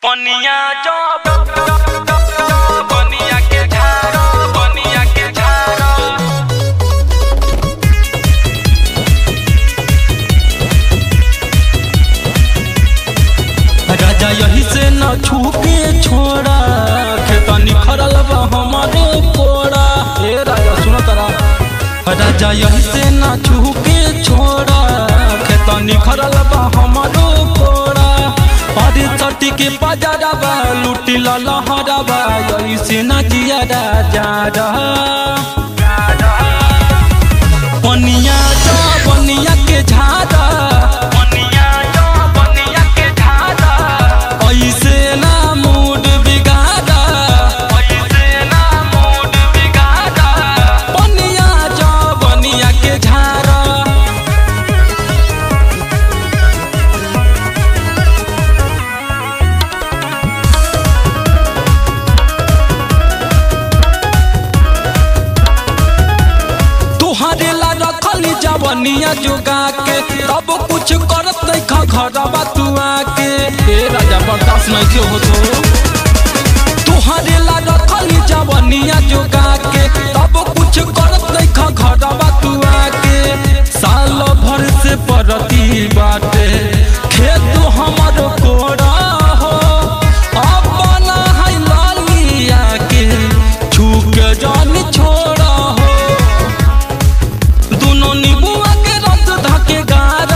पनिया जो पनिया के झारो पनिया के झारो राजा यही से न छूके छोड़ा खेता निखरल बा हमारे कोड़ा। ए राजा सुनो तारा, राजा यही से न छूके छोड़ा खेता निखरल बा हमारे कोड़ा। अरे चटी के बाजारबा लूटी लहरबा यही से न जिया राजा पनिया जो बनिया के झारा पनिया जो पनिया के झारो ऐसे ना मूड बिगाड़ा ऐसे ना मूड बिगाड़ा पनिया जो बनिया के झारा। तुहरे ला रखली जवनिया जोगा के तब कुछ करत नहीं घरबा तू आके। ए राजा बर्दाश्त नहीं हो तो तुहरे ला रखली जवनिया जोगा के तब कुछ करत नहीं घरबा तू आके। साल भर से परती बाटे खेत हमर कोड़ा हो अपना है लालिया के छू के जानी छोड़ा हो। दोनों नींबुआ के रस धके गारा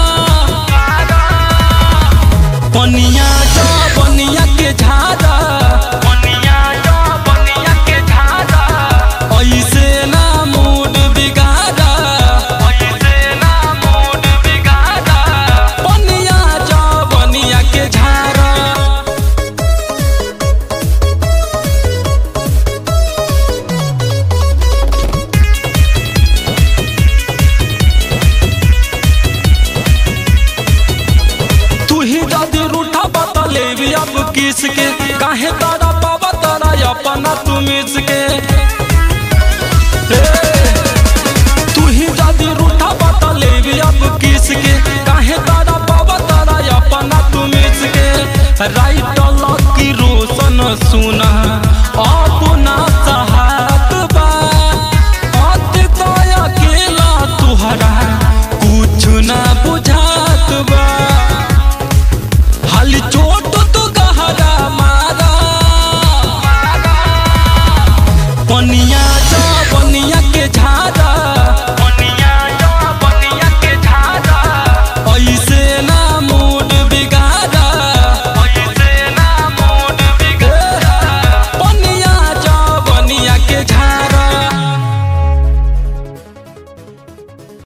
पनिया जो बनिया के झारा पनिया जो पनिया के झारो ऐसे ना मूड बिगाड़ा ऐसे ना मूड बिगाड़ा पनिया जो बनिया के झारा। तू ही दादी रूठा बता लेवी अब किसके काहे तारा बाबा तारा अपना तू मिसके। तू ही दादी रूठा बता लेवी अब किसके काहे तारा बाबा तारा अपना तू मिसके। राइट लकी रोशन सुना अपना सहा